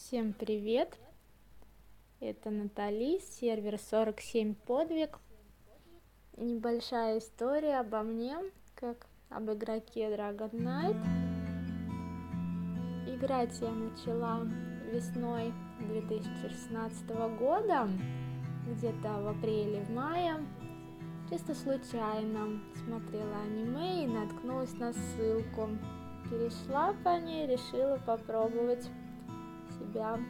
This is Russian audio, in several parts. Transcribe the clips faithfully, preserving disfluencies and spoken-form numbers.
Всем привет! Это Натали, сервер сорок семь подвиг. Небольшая история обо мне, как об игроке Dragon Knight. Играть я начала весной две тысячи шестнадцатого года, где-то в апреле, в мае. Чисто случайно смотрела аниме и наткнулась на ссылку. Перешла по ней, решила попробовать себя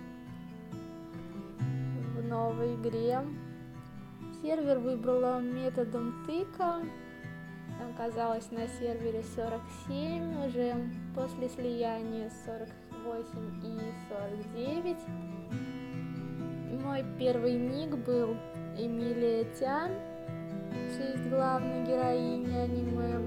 в новой игре. Сервер выбрала методом тыка. Оказалась на сервере сорок семь, уже после слияния сорок восемь и сорок девять. Мой первый ник был Эмилия Тян, в честь главной героини аниме.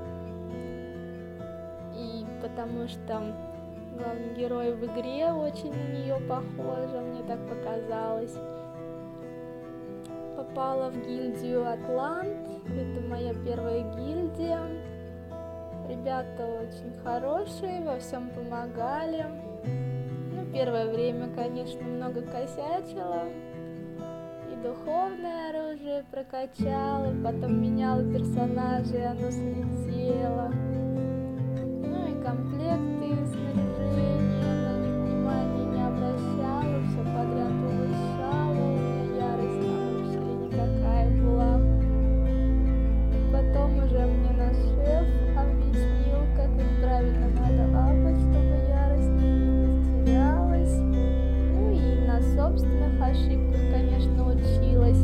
И потому что главный герой в игре очень на нее похожа, мне так показалось. Попала в гильдию Атлант, это моя первая гильдия. Ребята очень хорошие, во всем помогали. Ну, первое время, конечно, много косячила. И духовное оружие прокачала, потом меняла персонажей, оно слетело. Ну и комплекты, снаряжение, на них внимания не обращала, все подряд улучшала, у меня ярость там вообще никакая была. Потом уже мне наш шеф объяснил, как их правильно надо апать, чтобы ярость не потерялась. Ну и на собственных ошибках, конечно, училась.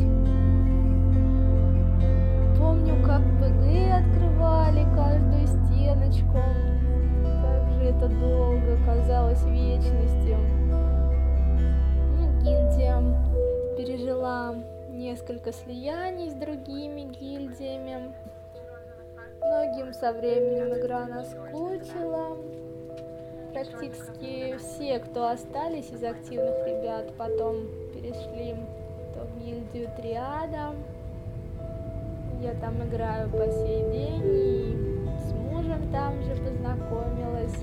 Помню, как ПГ открывали каждую стеночку. Как же это долго, казалось вечностью. Ну, гильдия пережила несколько слияний с другими гильдиями. Многим со временем игра наскучила. Практически все, кто остались из активных ребят, потом перешли в гильдию Триада. Я там играю по сей день и с мужем там же познакомилась.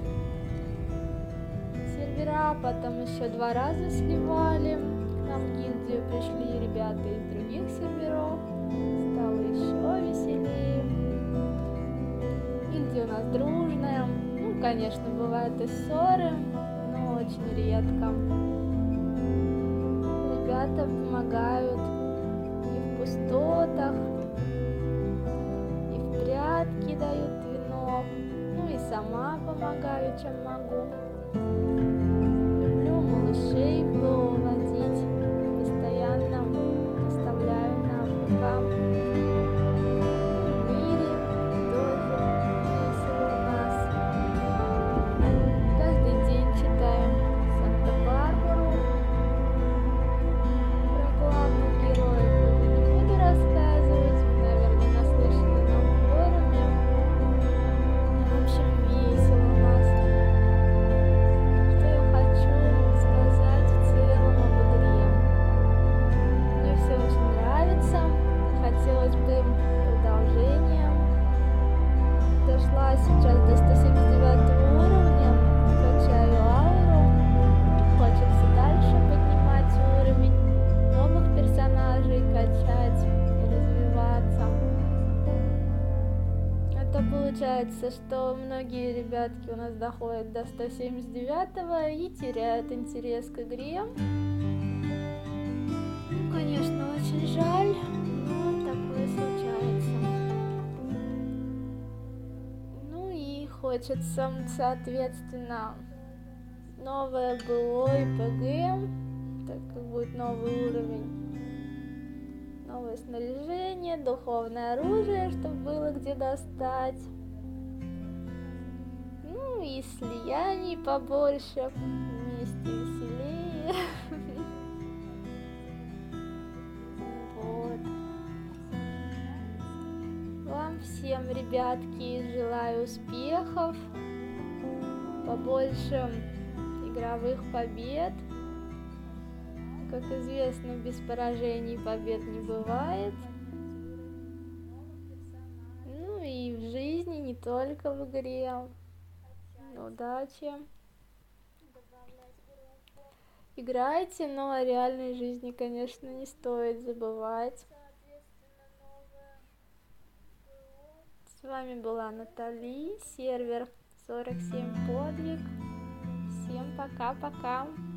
Сервера потом еще два раза сливали. К нам в гильдию пришли ребята из других серверов. Стало еще веселее. Гильдия у нас дружная. Ну, конечно, бывают и ссоры, но очень редко. Ребята помогают и в пустотах, прятки дают вино, ну и сама помогаю, чем могу. Люблю малышей в голову водить, постоянно оставляю на АФК. В мире тоже весело у нас. Каждый день читаем Санта-Барбару. Про главных героев уже не буду рассказывать, наверное, наслышаны на форуме. В общем, весело у нас. Что я хочу сказать в целом об игре? Мне все очень нравится. Хотелось бы продолжения. Дошла сейчас до сто семьдесят девятого уровня. Качаю ауру. Хочется дальше поднимать уровень, новых персонажей качать и развиваться. Это получается, что многие ребятки у нас доходят до сто семьдесят девятого и теряют интерес к игре. Ну, конечно, очень жаль, но такое случается. Ну и хочется, соответственно, новое былое ПГ, так как будет новый уровень, новое снаряжение, духовное оружие, чтобы было где достать. Ну и слияний побольше, вместе веселее. Вот. Вам всем, ребятки, желаю успехов, побольше игровых побед. Как известно, без поражений побед не бывает. Ну и в жизни, не только в игре. Удачи! Играйте, но о реальной жизни, конечно, не стоит забывать. С вами была Натали, сервер сорок семь подвиг. Всем пока-пока.